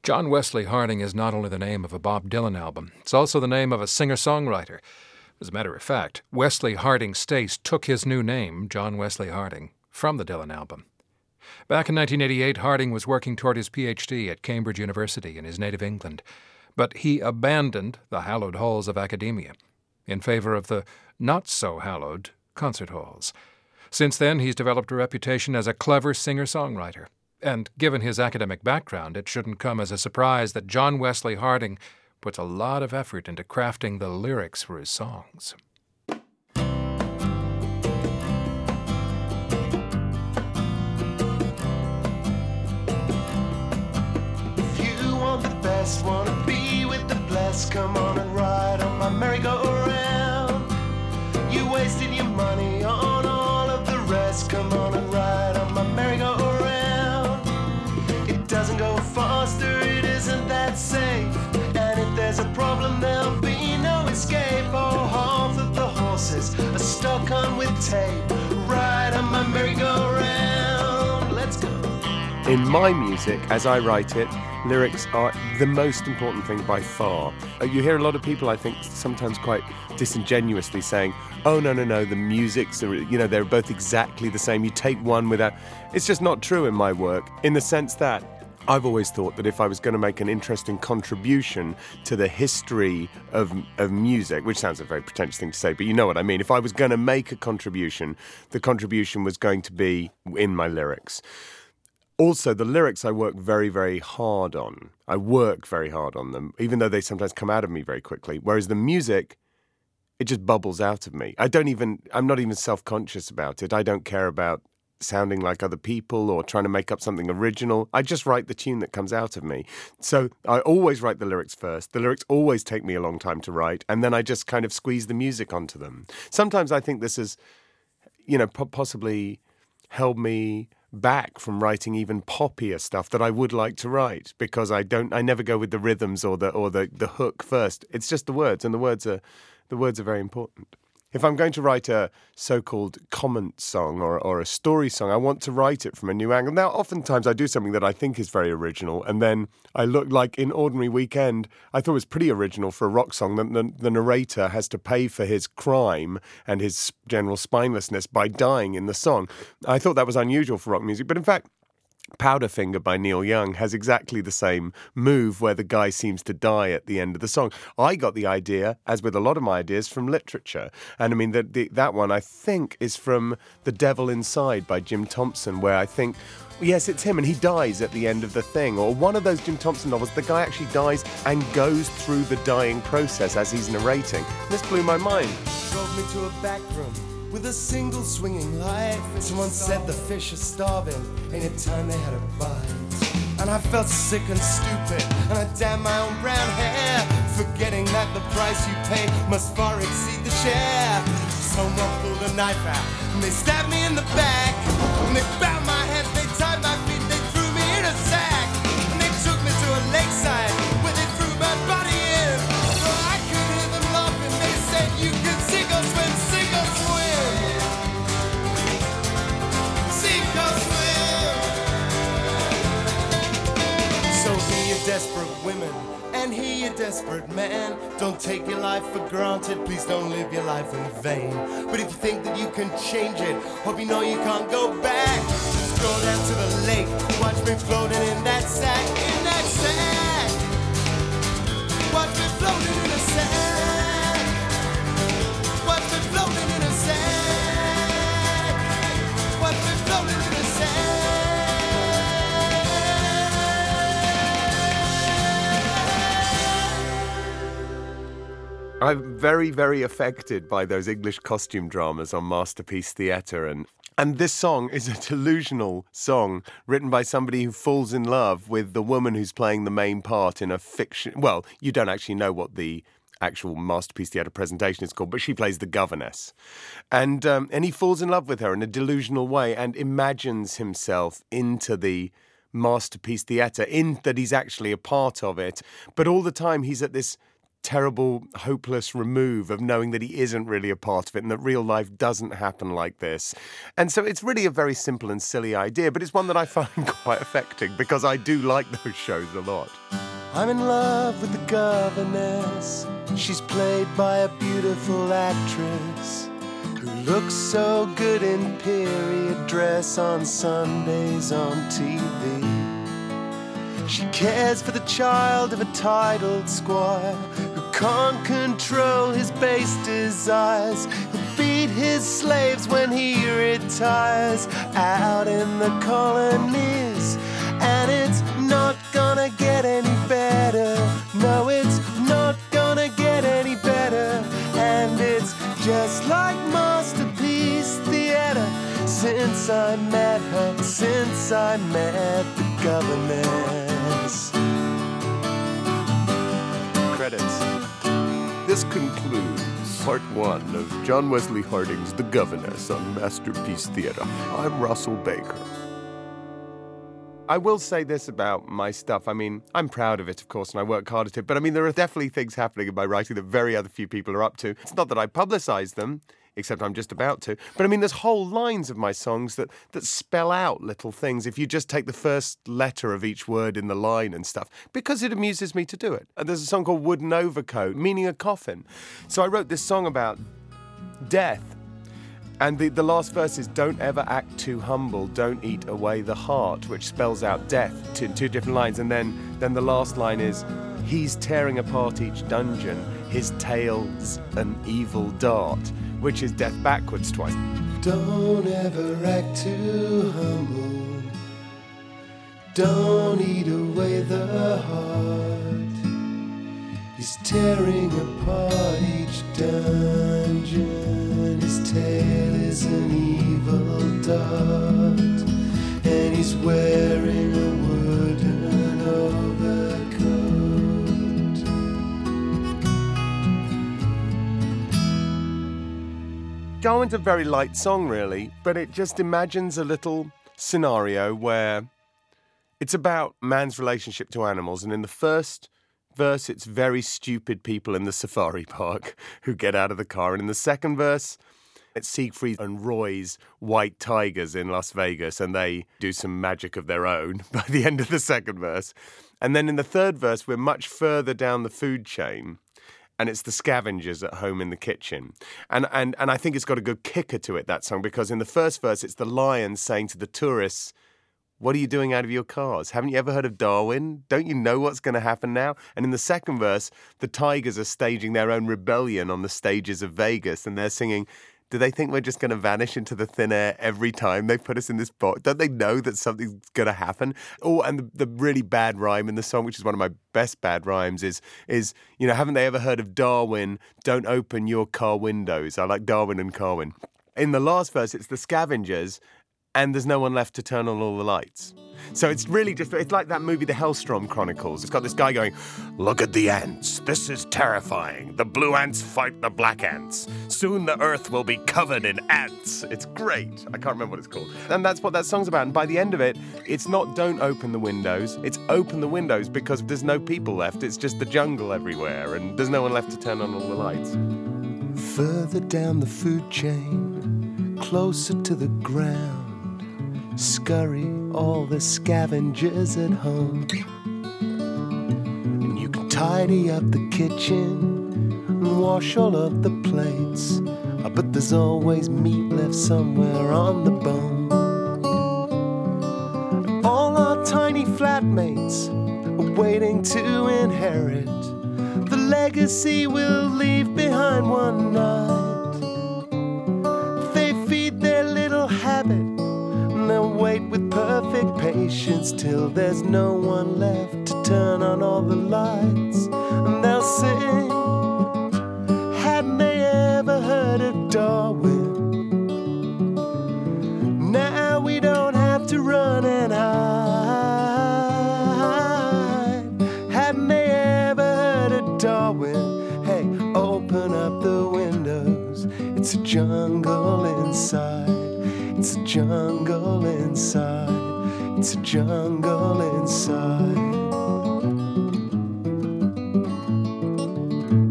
John Wesley Harding is not only the name of a Bob Dylan album, it's also the name of a singer-songwriter. As a matter of fact, Wesley Harding Stace took his new name, John Wesley Harding, from the Dylan album. Back in 1988, Harding was working toward his Ph.D. at Cambridge University in his native England, but he abandoned the hallowed halls of academia in favor of the not-so-hallowed concert halls. Since then, he's developed a reputation as a clever singer-songwriter. And given his academic background, it shouldn't come as a surprise that John Wesley Harding puts a lot of effort into crafting the lyrics for his songs. If you want the best, want to be with the blessed, come on and ride on my merry-go-round. You wasted your money on all of the rest, come on and ride on my merry-go-round. Doesn't go faster, it isn't that safe. And if there's a problem, there'll be no escape. Oh, half of the horses are stuck on with tape. Ride on my merry-go-round. Let's go. In my music, as I write it, lyrics are the most important thing by far. You hear a lot of people, I think, sometimes quite disingenuously saying, oh, no, the music's, they're both exactly the same. You take one without... It's just not true in my work, in the sense that I've always thought that if I was going to make an interesting contribution to the history of music, which sounds a very pretentious thing to say, but you know what I mean. If I was going to make a contribution, the contribution was going to be in my lyrics. Also, the lyrics I work very, very hard on. I work very hard on them, even though they sometimes come out of me very quickly. Whereas the music, it just bubbles out of me. I'm not even self-conscious about it. I don't care about sounding like other people or trying to make up something original. I just write the tune that comes out of me. So I always write the lyrics first. The lyrics always take me a long time to write, and then I just kind of squeeze the music onto them. Sometimes I think this has, possibly held me back from writing even poppier stuff that I would like to write, because I never go with the rhythms or the hook first. It's just the words, and the words are very important. If I'm going to write a so-called comment song or a story song, I want to write it from a new angle. Now, oftentimes I do something that I think is very original, and then I look like in Ordinary Weekend, I thought it was pretty original for a rock song that the narrator has to pay for his crime and his general spinelessness by dying in the song. I thought that was unusual for rock music, but in fact, Powderfinger by Neil Young has exactly the same move where the guy seems to die at the end of the song. I got the idea, as with a lot of my ideas, from literature. And I mean, that one, I think, is from The Devil Inside by Jim Thompson, where I think, yes, it's him, and he dies at the end of the thing. Or one of those Jim Thompson novels, the guy actually dies and goes through the dying process as he's narrating. This blew my mind. Drove me to a back room with a single swinging light. Someone said the fish are starving, any time they had a bite. And I felt sick and stupid, and I damned my own brown hair, forgetting that the price you pay must far exceed the share. Someone pulled a knife out, and they stabbed me in the back, and they bound my hands, they tied my feet, they threw me in a sack, and they took me to a lakeside, where they threw my body in, so I could hear them laughing. They said, you can sink or swim, sink or swim. So be a desperate woman, and he a desperate man. Don't take your life for granted, please don't live your life in vain. But if you think that you can change it, hope you know you can't go back. Just go down to the lake, watch me floating in that sack, in that sack. Watch me floating in a sack. Watch me floating in a sack. Watch me floating in a sack. I'm very, very affected by those English costume dramas on Masterpiece Theatre, and this song is a delusional song written by somebody who falls in love with the woman who's playing the main part in a fiction. Well, you don't actually know what the actual Masterpiece Theatre presentation is called, but she plays the governess. And he falls in love with her in a delusional way and imagines himself into the Masterpiece Theatre, in that he's actually a part of it. But all the time he's at this terrible, hopeless remove of knowing that he isn't really a part of it and that real life doesn't happen like this. And so it's really a very simple and silly idea, but it's one that I find quite affecting because I do like those shows a lot. I'm in love with the governess. She's played by a beautiful actress who looks so good in period dress on Sundays on TV. She cares for the child of a titled squire who can't control his base desires. He'll beat his slaves when he retires out in the colonies. And it's not gonna get any better. No, it's not gonna get any better. And it's just like Masterpiece Theatre. Since I met her, since I met the governess. Credits. This concludes part 1 of John Wesley Harding's The Governess on Masterpiece Theatre. I'm Russell Baker. I will say this about my stuff. I mean, I'm proud of it, of course, and I work hard at it. But I mean, there are definitely things happening in my writing that very other few people are up to. It's not that I publicise them, except I'm just about to. But I mean, there's whole lines of my songs that spell out little things if you just take the first letter of each word in the line and stuff, because it amuses me to do it. And there's a song called Wooden Overcoat, meaning a coffin. So I wrote this song about death. And the last verse is, don't ever act too humble, don't eat away the heart, which spells out death in 2 different lines. And then the last line is, he's tearing apart each dungeon, his tail's an evil dart, which is death backwards twice. Don't ever act too humble, don't eat away the heart. He's tearing apart each dungeon, his tail is an evil dart, and he's wearing a wooden overcoat. Darwin's a very light song, really, but it just imagines a little scenario where it's about man's relationship to animals, and in the first verse, it's very stupid people in the safari park who get out of the car. And in the second verse, it's Siegfried and Roy's white tigers in Las Vegas, and they do some magic of their own by the end of the second verse. And then in the third verse, we're much further down the food chain, and it's the scavengers at home in the kitchen. And I think it's got a good kicker to it, that song, because in the first verse, it's the lions saying to the tourists, what are you doing out of your cars? Haven't you ever heard of Darwin? Don't you know what's going to happen now? And in the second verse, the tigers are staging their own rebellion on the stages of Vegas, and they're singing, do they think we're just going to vanish into the thin air every time they put us in this box? Don't they know that something's going to happen? Oh, and the really bad rhyme in the song, which is one of my best bad rhymes, is you know, haven't they ever heard of Darwin? Don't open your car windows. I like Darwin and Carwin. In the last verse, it's the scavengers, and there's no one left to turn on all the lights. So it's really just, it's like that movie, The Hellstrom Chronicles. It's got this guy going, look at the ants. This is terrifying. The blue ants fight the black ants. Soon the earth will be covered in ants. It's great. I can't remember what it's called. And that's what that song's about. And by the end of it, it's not don't open the windows. It's open the windows because there's no people left. It's just the jungle everywhere. And there's no one left to turn on all the lights. Further down the food chain, closer to the ground, scurry all the scavengers at home. And you can tidy up the kitchen and wash all of the plates, but there's always meat left somewhere on the bone. And all our tiny flatmates are waiting to inherit the legacy we'll leave behind one night. They feed their little habit, they'll wait with perfect patience till there's no one left to turn on all the lights. And they'll sing, hadn't they ever heard of Darwin? Now we don't have to run and hide. Hadn't they ever heard of Darwin? Hey, open up the windows, it's a jungle inside. It's a jungle inside. It's a jungle inside.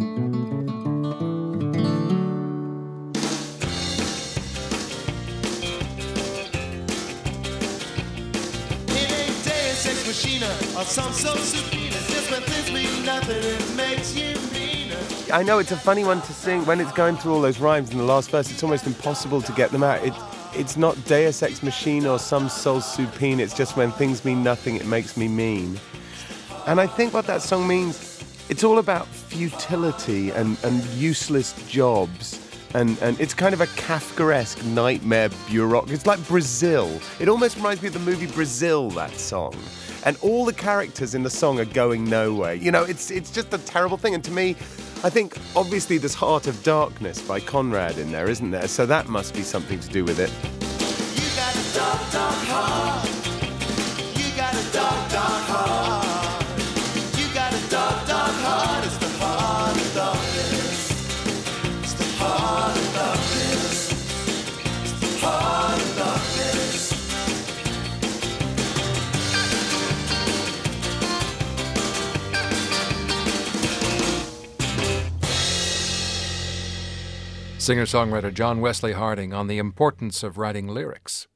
some so supine. It's just when things mean nothing, it makes you meaner. I know it's a funny one to sing. When it's going through all those rhymes in the last verse, it's almost impossible to get them out. It's not Deus Ex Machina or some soul supine. It's just when things mean nothing, it makes me mean. And I think what that song means, it's all about futility and useless jobs. And it's kind of a Kafkaesque nightmare bureaucracy. It's like Brazil. It almost reminds me of the movie Brazil, that song. And all the characters in the song are going nowhere. You know, it's just a terrible thing. And to me, I think obviously there's Heart of Darkness by Conrad in there, isn't there? So that must be something to do with it. You got a dark, dark heart. You got a dark, dark heart. You got a dark, dark heart. It's the heart of darkness. It's the heart of darkness. It's the heart of darkness. Singer-songwriter John Wesley Harding on the importance of writing lyrics.